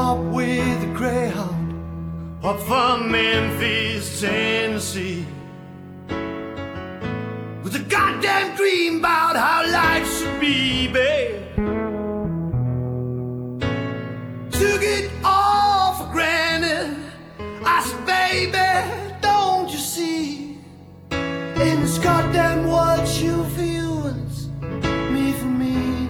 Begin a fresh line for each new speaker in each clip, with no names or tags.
up with a Greyhound up from Memphis, Tennessee, with a goddamn dream about how life should be, babe. Took it all for granted. I said, baby, don't you see? In this goddamn world you feel it's me for me.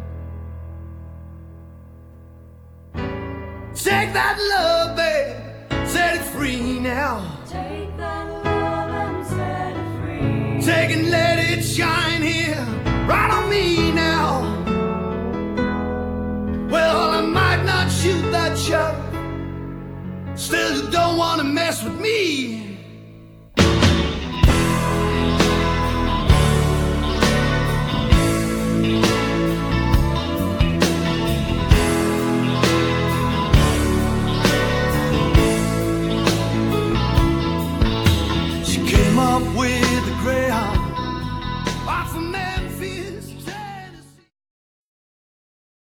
Take that love, babe, set it free now.
Take that love and set it free.
Take and let it shine here, right on me now. Well, I might not shoot that shot, still you don't wanna mess with me.